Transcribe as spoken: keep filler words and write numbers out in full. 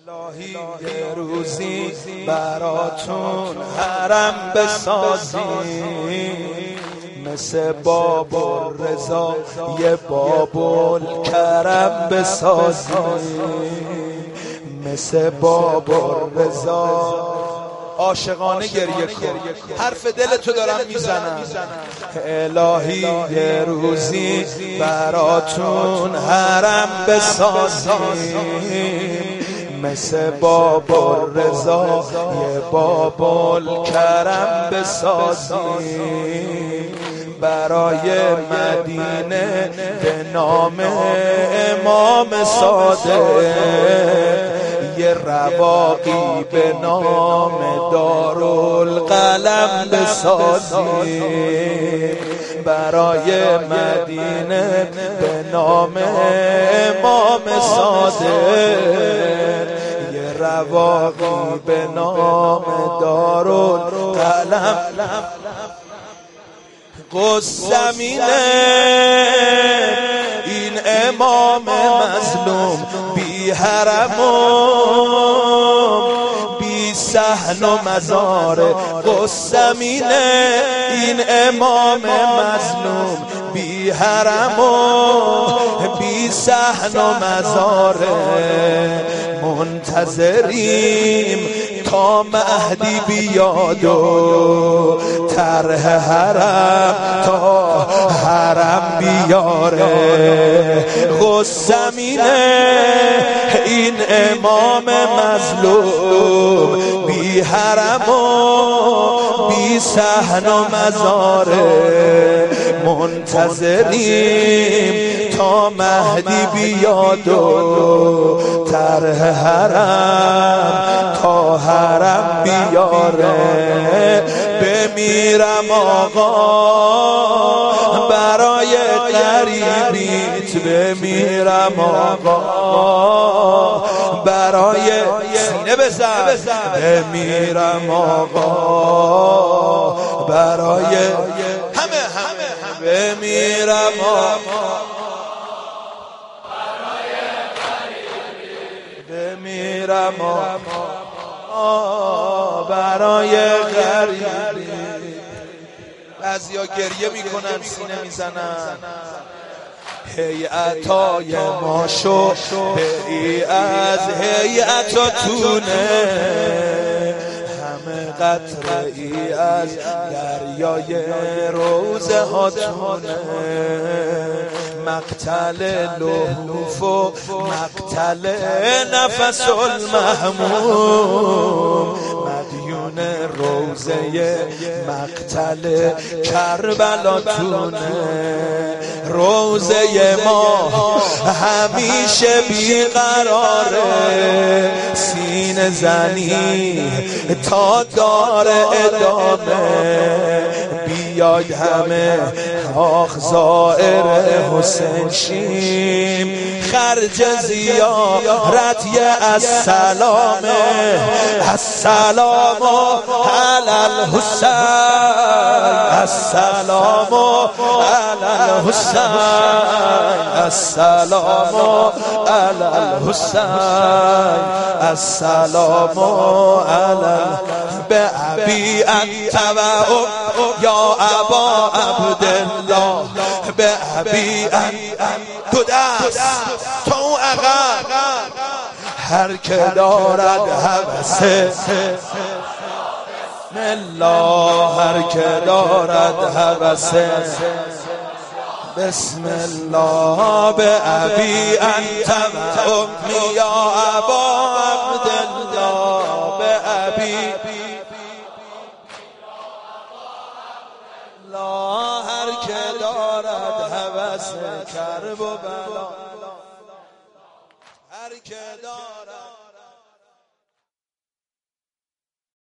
الهی یه روزی براتون حرم بسازیم، مثل باب رضا یه باب کرم بسازیم، مثل باب رضا. عاشقانه گریه کن، حرف دلتو دارم میزنم. الهی یه روزی براتون حرم بسازیم، مثل باب رضا یه باب کرم بسازیم، برای مدینه به نام امام صادق یه رواقی به نام دارالقلم بسازیم، برای مدینه به نام امام صادق یه رواقی به نام دارالقلم. قسمینه این امام مظلوم، بی حرم و بی صحن و مزار. قسمینه این امام مظلوم، بی حرم و بی صحن و مزار. منتظریم تا مهدی بیاد و طرح حرم تا حرم بیاره. قسمینه این امام مظلوم، بی حرم و بی صحن و مزاره. منتظریم تا مهدی بیاد و طرح حرم تا حرم بیاره. بمیرم آقا برای قریبیت، بمیرم آقا برای سینه بزن، بمیرم آقا برای همه همه بمیرم آقا برای قریبیت، بمیرم آقا برای غریبی. بعضیا گریه میکنن سینه میزنن. هیئتای ما شو هی از هیئتاتونه، همه قطره ای از دریای روزه هاتونه. مقتل لهوف و مقتل نفس المحموم، مدیون روزه مقتل کربلاتونه. روزه ما همیشه بیقراره، سینه زنی تا دار ادامه. بیاید همه آخ زائر حسین شیم، خرج زیارت یه السلامه. السلام علی الحسین، السلام علی الحسین، السلام علی الحسین، السلام علی به ابی انت و یا ابا عبدالله، به ابی انت تو دست تو عقب. هر که دارد هوسه بسم الله، هر که دارد هوسه بسم الله. به ابی انت و امی یا ابا عبدالله، به ابی لا. هر که دارد هوس کرب و بلا، هر که دارد